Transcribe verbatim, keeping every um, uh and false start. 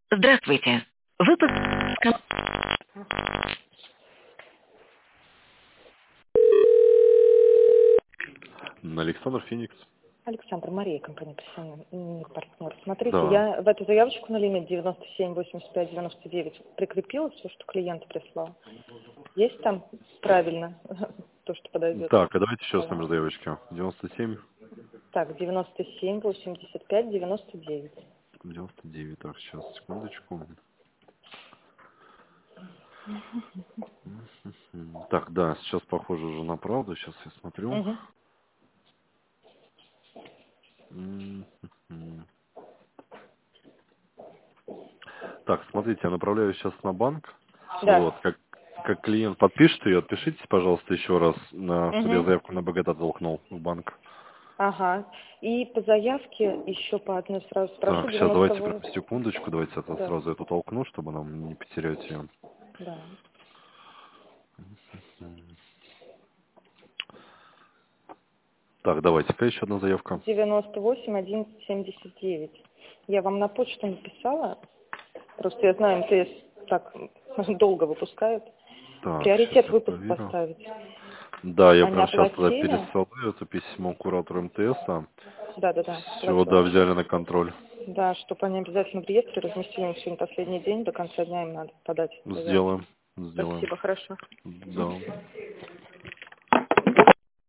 Здравствуйте. Выпуск... Александр Феникс. Александр, Мария, компания «Профессиональный партнер». Смотрите, Да. я в эту заявочку на лимит девяносто семь восемьдесят пять девяносто девять прикрепила все, что клиент прислал. Есть там правильно то, что подойдет? Так, а давайте еще с номер заявочки. девяносто семь Так, девяносто семь восемьдесят пять девяносто девять. девяносто девять. Так, сейчас, секундочку. Мгм. Так, да, сейчас похоже уже на правду. Сейчас я смотрю. Угу. Мгм. Так, смотрите, я направляю сейчас на банк. Вот, Да. как, как клиент подпишет ее, отпишитесь, пожалуйста, еще раз, на, чтобы я Угу. заявку на БГТ оттолкнул в банк. Ага. И по заявке еще по одной сразу спрошу. Так, сейчас девяносто давайте прям восемь. секундочку, давайте это Да. сразу эту толкну, чтобы нам не потерять ее. Да. Так, давайте-ка еще одна заявка. девяносто восемь одиннадцать семьдесят девять. Я вам на почту написала. Просто я знаю, МТС так долго выпускает. Так, сейчас Приоритет я выпуск проверю. поставить. Да, я Они прям сейчас тогда оплатили? пересылаю это письмо куратору МТСа. Да, да, да. Все, Платеж. да, взяли на контроль. Да, чтобы они обязательно в реестре разместили. Сегодня последний день, до конца дня им надо подать заявку. Сделаем, сделаем. Спасибо, хорошо. Да.